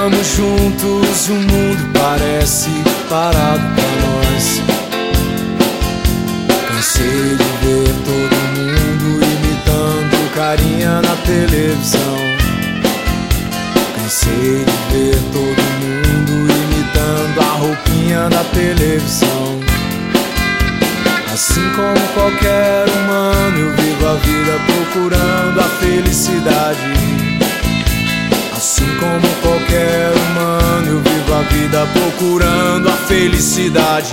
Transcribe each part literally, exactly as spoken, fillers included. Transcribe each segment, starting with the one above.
Estamos juntos, o mundo parece parado pra nós. Cansei de ver todo mundo imitando carinha na televisão. Cansei de ver todo mundo imitando a roupinha da televisão. Assim como qualquer humano, eu vivo a vida procurando a felicidade. Assim como qualquer humano, eu vivo a vida procurando a felicidade.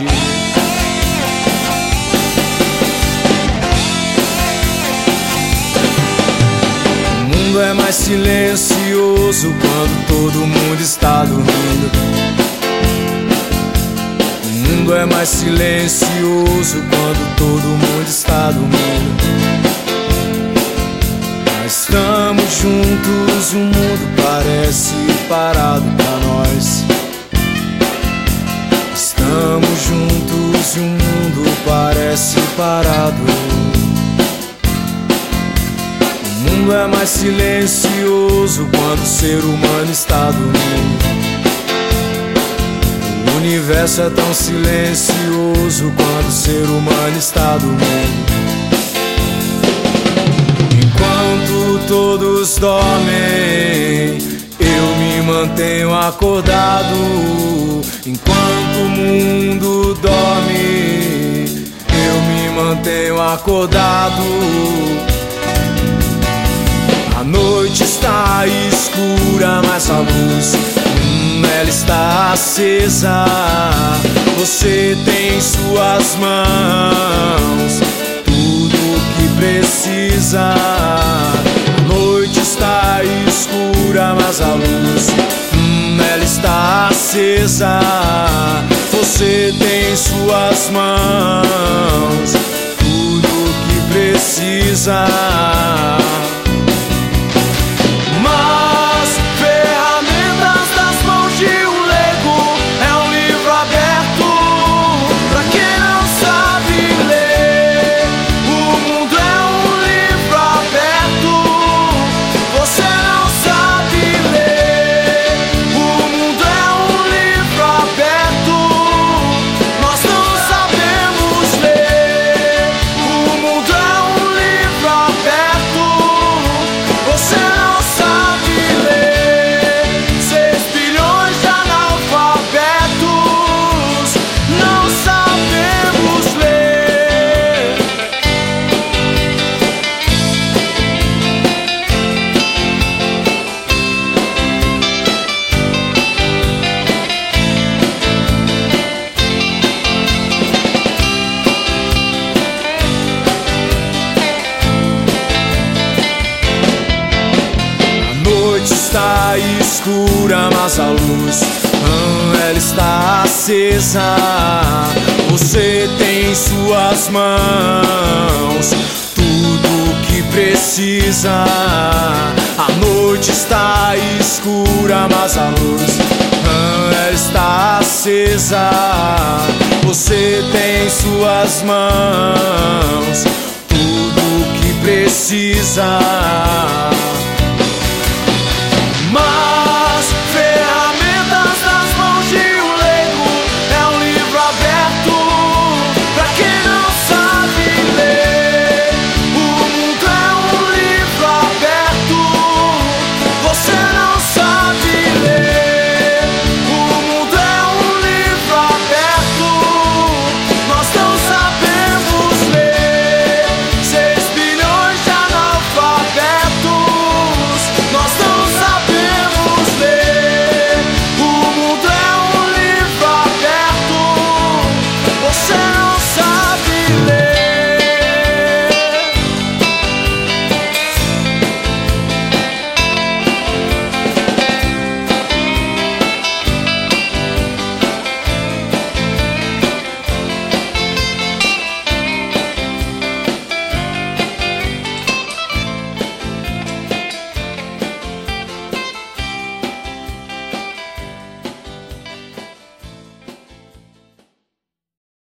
O mundo é mais silencioso quando todo mundo está dormindo. O mundo é mais silencioso quando todo mundo está dormindo. Estamos juntos, o mundo parece parado pra nós. Estamos juntos e o mundo parece parado. O mundo é mais silencioso quando o ser humano está dormindo. O universo é tão silencioso quando o ser humano está dormindo. Enquanto todos dormem, eu me mantenho acordado. Enquanto o mundo dorme, eu me mantenho acordado. A noite está escura, mas a luz, hum, ela está acesa. Você tem em suas mãos precisa. A noite está escura, mas a luz, hum, ela está acesa. Você tem em suas mãos tudo o que precisa. Mas ferramentas das mãos de um leigo é um livro aberto pra quem não sabe ler. Está escura, mas a luz, hum, ela está acesa. Você tem em suas mãos tudo o que precisa. A noite está escura, mas a luz, hum, ela está acesa. Você tem em suas mãos tudo o que precisa.